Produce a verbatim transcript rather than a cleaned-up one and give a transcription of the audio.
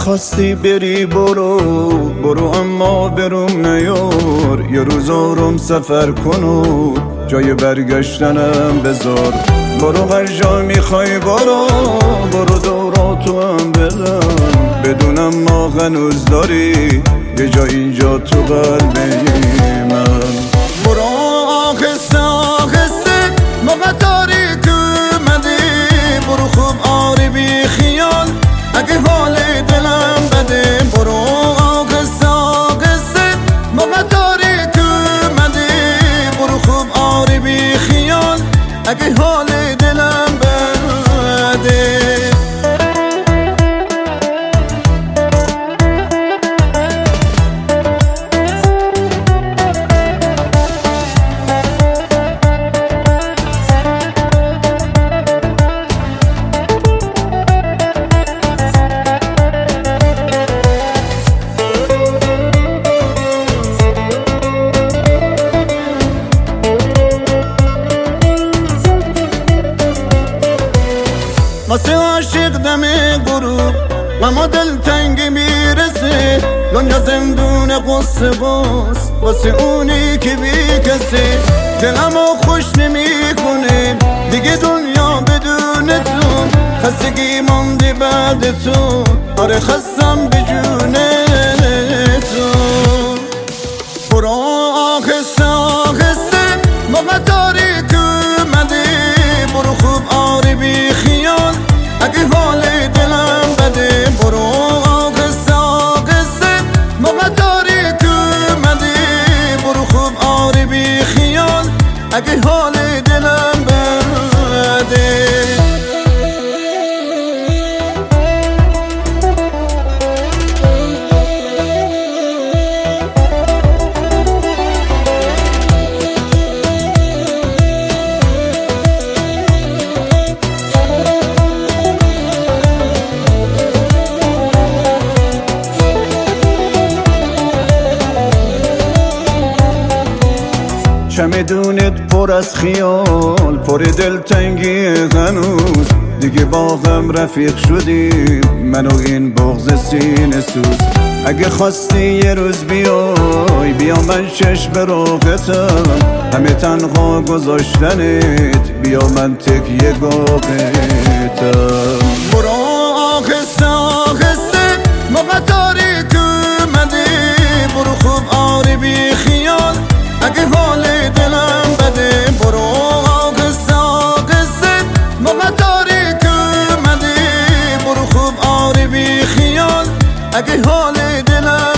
خواستی بری برو برو، اما بروم نیار. یه روز آروم سفر کنو، جای برگشتنم بذار. برو هر جا میخوای برو، برو دوراتو هم بزن. بدونم ما هنوز داری یه جا اینجا تو قلب من. برو آهسته آهسته موقع تاریک اومدی. برو خوب آری بی خیال اگه حال دلم بده. برو آهسته آهسته موقع تاریک اومدی. برو خوب آری بی خیال اگه حال دلم بده. واسه عاشق دم غروب اما دل تنگی میرسه. دنیا زندون قصه باز واسه اونی که بی کسه. دلمو خوش نمیکنه دیگه دنیا بدون تو. خستگی مانده بعد تو، آره خستم به جون تو. برو آهسته آهسته موقع تاریک اومده. برو خوب آره بی خیال اگه حال دلم بده. برو آهسته آهسته موقع تاریک اومده. برو خوب آره بی خیال اگه حال دلم بده. چمدونت پر از خیال، پر دلتنگی هنوز. دیگه با هم رفیق شدیم من و این بغض سینه سوز. اگه خواستی یه روز بیای بیا من چشم راحتم. همه تنها گذاشتنت بیا من تکیه گاهتم. برو آهسته آهسته موقع تاریک اومده. برو خوب آره بی خیال اگه حال دلم بده. برو آهسته آهسته موقع تاریک اومده. برو خوب آره بی خیال اگه حال دلم